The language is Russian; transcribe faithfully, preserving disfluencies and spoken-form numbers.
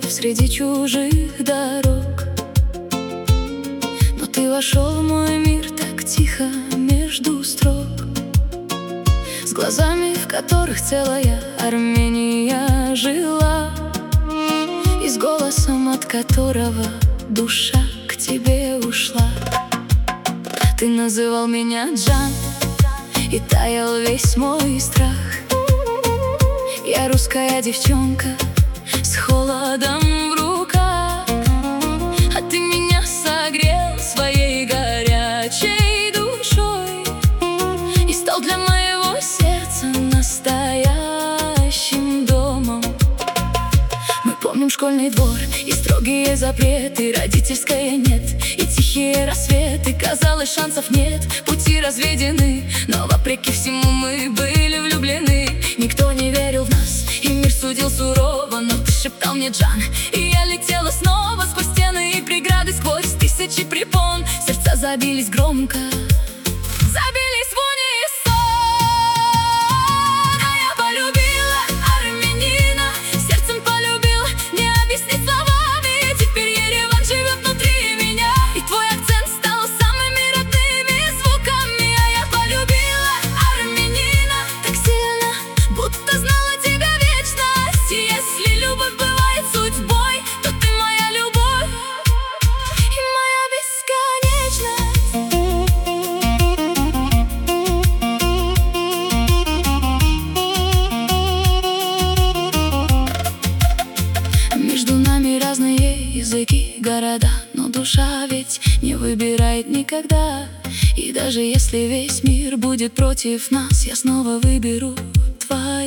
среди чужих дорог. Но ты вошел в мой мир так тихо между строк, с глазами, в которых целая Армения жила, и с голосом, от которого душа к тебе ушла. Ты называл меня Джан, и таял весь мой страх. Я русская девчонка с холодом в руках, а ты меня согрел своей горячей душой и стал для моего сердца настоящим домом. Мы помним школьный двор и строгие запреты, родительское нет и тихие рассветы. Казалось, шансов нет, пути разведены, но вопреки всему мы были влюблены. Никто не верил в нас, и мир судил сурово, но ты шептал мне Джан, и я летела снова сквозь стены и преграды, сквозь тысячи препон. Сердца забились громко, забились в унисон. А я полюбила армянина, сердцем полюбила, не объяснить словами. Теперь Ереван живет внутри меня, и твой акцент стал самыми родными звуками. А я полюбила армянина так сильно, будто знала тебя вечность. И если любовь бывает судьбой, то ты моя любовь и моя бесконечность. Между нами разные языки, города, но душа ведь не выбирает никогда. И даже если весь мир будет против нас, я снова выберу твою.